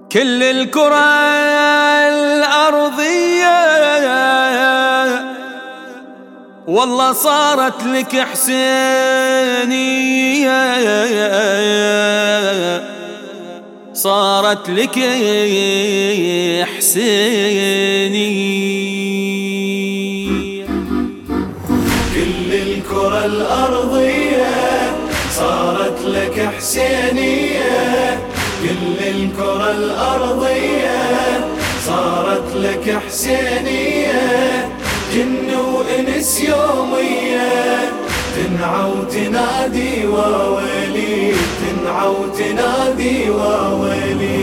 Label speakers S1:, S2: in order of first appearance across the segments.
S1: كل الكرة الأرضية والله صارت لك حسينية، صارت لك حسينية.
S2: كل الكرة الأرضية صارت لك حسينية، كل الكرة الأرضية صارت لك حسينية، جن وإنس يومية تنعى وتنادي واويلي، تنعى وتنادي واويلي.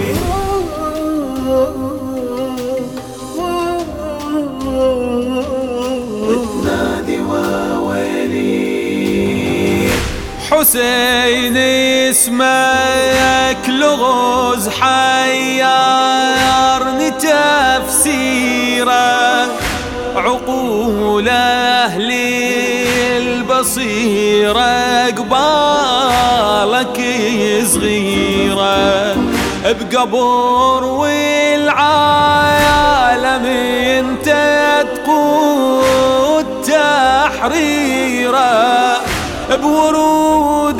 S2: وتنادي واويلي.
S1: حسين اسمك لغز حيرني تفسيره، عقول أهل البصيرة قبالك صغيرة، بقبر والعالم انت تقود تحريره، بورود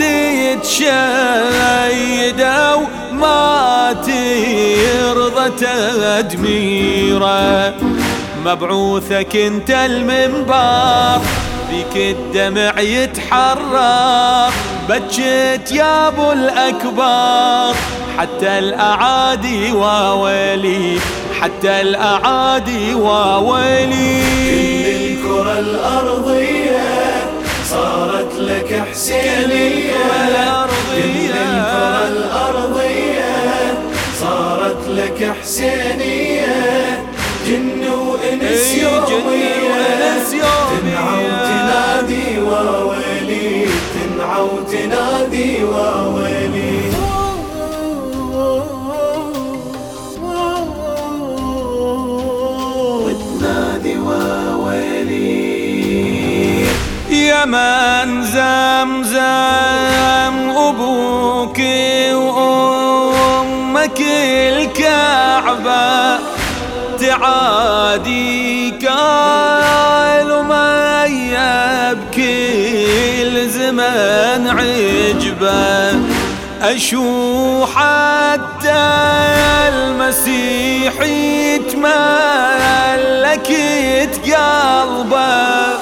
S1: تشيده وما ترضى تدميره، مبعوثك انت المنبر بيك الدمع يتحرر، بجيت يا ابو الاكبر حتى الاعادي واويلي، حتى الاعادي واويلي.
S2: كل الكرة الارضية صارت لك حسينية، كل الكرة الارضية صارت لك حسينية، جن وإنس يومية تنعى وتنادي واويلي، تنعى وتنادي واويلي. وتنادي واويلي.
S1: يا من زمزم أبوك وأمك الكعبة، تعادي كال ومية بكل زمن عجبة، أشو حتى المسيح يتملكت قلبه،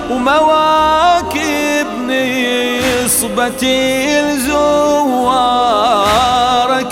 S1: ومواكب نصبة الزوارك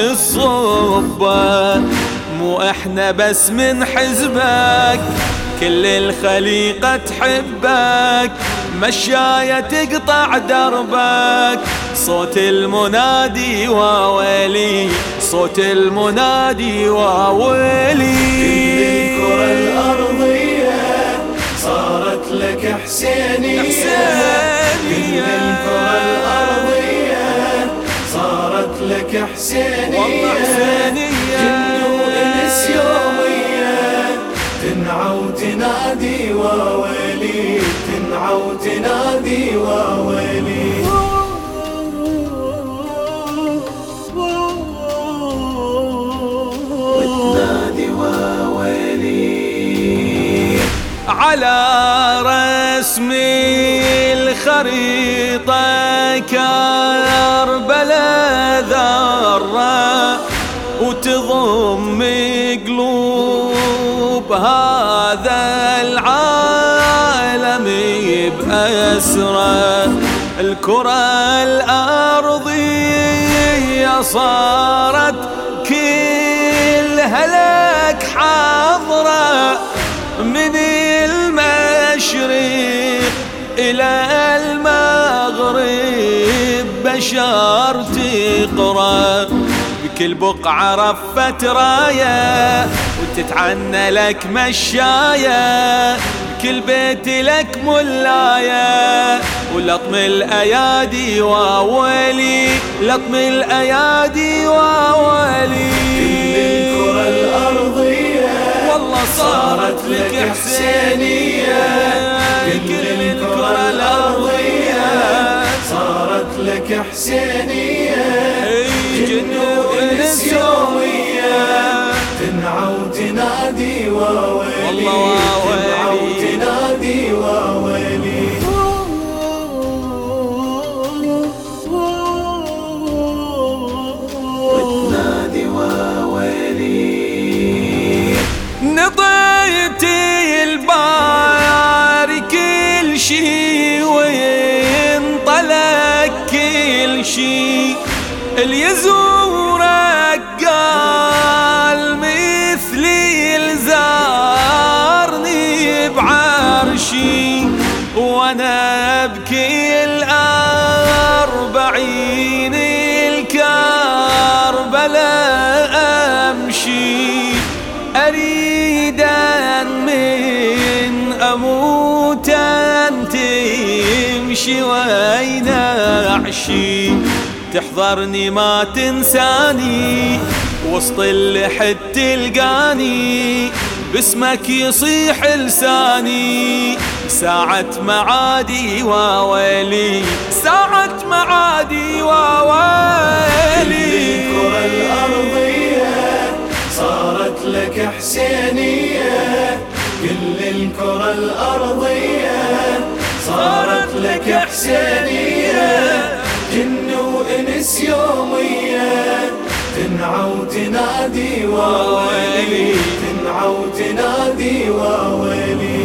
S1: الصبة، مو احنا بس من حزبك كل الخليقة تحبك، مشاية تقطع دربك، صوت المنادي واويلي، صوت المنادي واويلي.
S2: كل الكرة الأرضية صارت لك حسينية، كل الكرة الأرضية صارت لك حسينية، جن وإنس يومية تنعى وتنادي واويلي، تنعى وتنادي واويلي. وتنادي واويلي.
S1: على رسم الخريطة كربلاء ذرة، وتضم قلوب هذا العالم بأسره، الكرة الأرضية صارت كلها لك حاضرة، من المشرق إلى المغرب بشر تقرأ، بكل بقعة رفت راية وتتعنى لك مشاية، بكل بيت لك ملاية ولطم الأيادي واويلي، لطم الأيادي واويلي.
S2: كل الكرة الأرضية
S1: والله صارت لك حسينية، كل الكرة الأرضية
S2: صارت لك حسينية،
S1: جن وإنس يومية
S2: وتنادي واويلي، تدمع وتنادي واويلي. وتنادي واويلي.
S1: نطيتي الباري كل شي وينطلق كل شي، اللي يزورك قال مثلي يلزارني بعرشي، وانا ابكي الأربعين الكربلاء امشي، اريد ان من اموت ان تمشي وين اعشي، تحضرني ما تنساني وسط اللحد تلقاني، باسمك يصيح لساني ساعة معادي واويلي، ساعة معادي واويلي.
S2: الكرة الأرضية صارت لك حسينية، كل الكرة الأرضية صارت لك حسينية، جن وإنس يومية تنعى وتنادي واويلي، تنعى وتنادي واويلي.